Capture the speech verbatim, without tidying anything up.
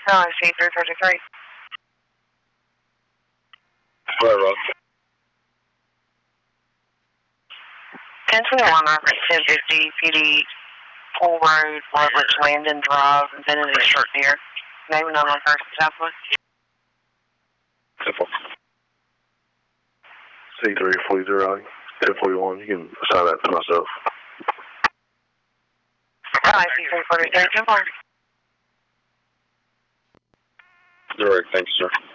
No, I see three thirty-three. Right, Rob. ten twenty-one, reference ten fifty, P D, Pool Road, Rutledge, Landon Drive, Infinity Short Deer. Name and number first, Southwest. Simple. C three forty, ten forty-one, you can assign that to myself. I see three forty-three, ten forty. Direct, thank you, sir.